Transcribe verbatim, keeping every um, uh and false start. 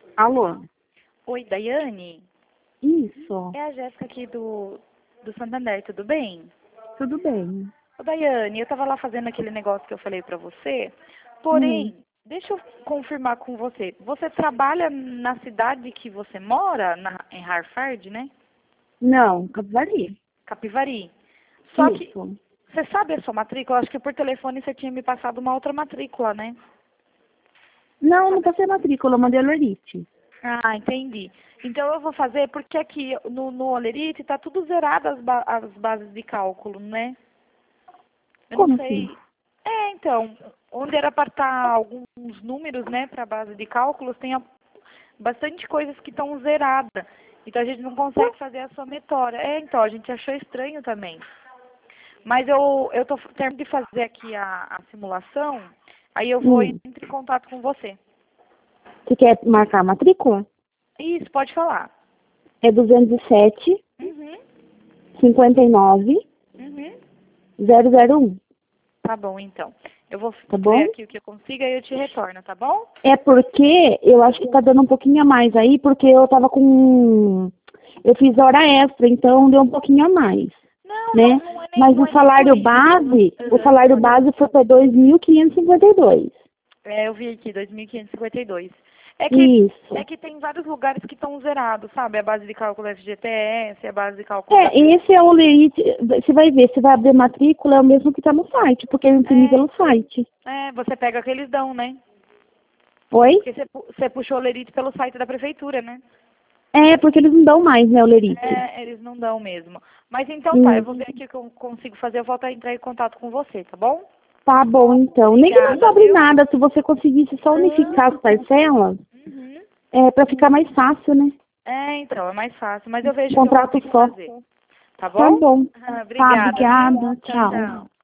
Alô? Oi, Daiane? Isso, É a Jéssica aqui do, do Santander, tudo bem? tudo bem. Ô, Daiane, eu tava lá fazendo aquele negócio que eu falei pra você, Hum. porém, deixa eu confirmar com você. Você trabalha na cidade que você mora, na, em Harvard, né? Não, Capivari. Capivari. Só que, Isso. você sabe a sua matrícula? Acho que por telefone você tinha me passado uma outra matrícula, né? Não, não passei matrícula, eu mandei Lorite. Ah, entendi. Então eu vou fazer, porque aqui no, no Olerite tá tudo zerado as, ba- as bases de cálculo, né? Eu não Como assim? sei. É, então, onde era para estar alguns números, né, para base de cálculos, tem a- bastante coisas que estão zeradas. Então a gente não consegue fazer a somatória. É, então, a gente achou estranho também. Mas eu eu tô terminando de fazer aqui a, a simulação, aí eu vou Hum. entrar em contato com você. Você quer marcar a matrícula? Isso, pode falar. É duzentos e sete, Uhum, cinquenta e nove, uhum. zero zero um. Tá bom, então. Eu vou Tá ver bom? aqui o que eu consigo e eu te retorno, tá bom? É porque eu acho que tá dando um pouquinho a mais aí, porque eu tava com... Eu fiz hora extra, então deu um pouquinho a mais, Não, né? não, não é nem, Mas não o é nem por salário isso. base, o Aham. salário base foi para dois mil quinhentos e cinquenta e dois. É, eu vi aqui, dois mil quinhentos e cinquenta e dois. É que, é Isso. que tem vários lugares que estão zerados, sabe? A base de cálculo F G T S, a base de cálculo da... É, esse é o Lerite, você vai ver, você vai abrir matrícula, é o mesmo que está no site, porque eu imprimi É, pelo site. é, você pega o que eles dão, né? Oi? Porque você, pu- você puxou o Lerite pelo site da prefeitura, né? É, porque eles não dão mais, né, o Lerite. É, eles não dão mesmo. Mas então tá, eu Hum, vou ver aqui o que eu consigo fazer, eu volto a entrar em contato com você, tá bom? tá bom, então. Nem que não Obrigada, sobre viu? nada, se você conseguisse só Não. unificar as parcelas, Uhum. é, para ficar mais fácil, né? É, então, é mais fácil. Mas eu vejo o que eu Contrato consigo só. fazer. Tá Tá bom? bom. Tá, Obrigada, viu? obrigada. Tchau, Tchau. tchau.